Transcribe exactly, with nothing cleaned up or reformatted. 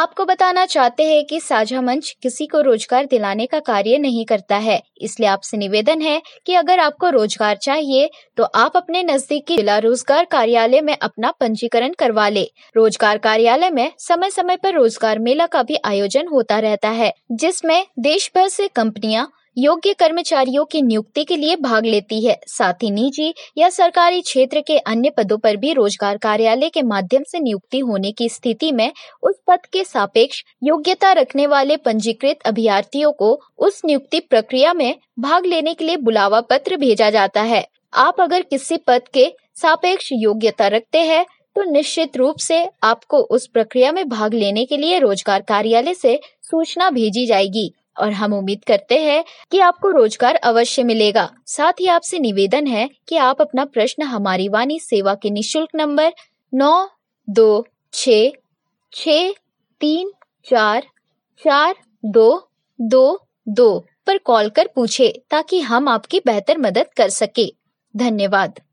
आपको बताना चाहते हैं कि साझा मंच किसी को रोजगार दिलाने का कार्य नहीं करता है, इसलिए आपसे निवेदन है कि अगर आपको रोजगार चाहिए तो आप अपने नजदीकी जिला रोजगार कार्यालय में अपना पंजीकरण करवा ले। रोजगार कार्यालय में समय समय पर रोजगार मेला का भी आयोजन होता रहता है, जिसमें देश भर से कंपनियां योग्य कर्मचारियों की नियुक्ति के लिए भाग लेती है। साथ ही निजी या सरकारी क्षेत्र के अन्य पदों पर भी रोजगार कार्यालय के माध्यम से नियुक्ति होने की स्थिति में उस पद के सापेक्ष योग्यता रखने वाले पंजीकृत अभ्यर्थियों को उस नियुक्ति प्रक्रिया में भाग लेने के लिए बुलावा पत्र भेजा जाता है। आप अगर किसी पद के सापेक्ष योग्यता रखते हैं तो निश्चित रूप से आपको उस प्रक्रिया में भाग लेने के लिए रोजगार कार्यालय से सूचना भेजी जाएगी और हम उम्मीद करते हैं कि आपको रोजगार अवश्य मिलेगा। साथ ही आपसे निवेदन है कि आप अपना प्रश्न हमारी वाणी सेवा के निशुल्क नंबर नौ दो छः छः तीन चार चार दो दो दो पर कॉल कर पूछे ताकि हम आपकी बेहतर मदद कर सके। धन्यवाद।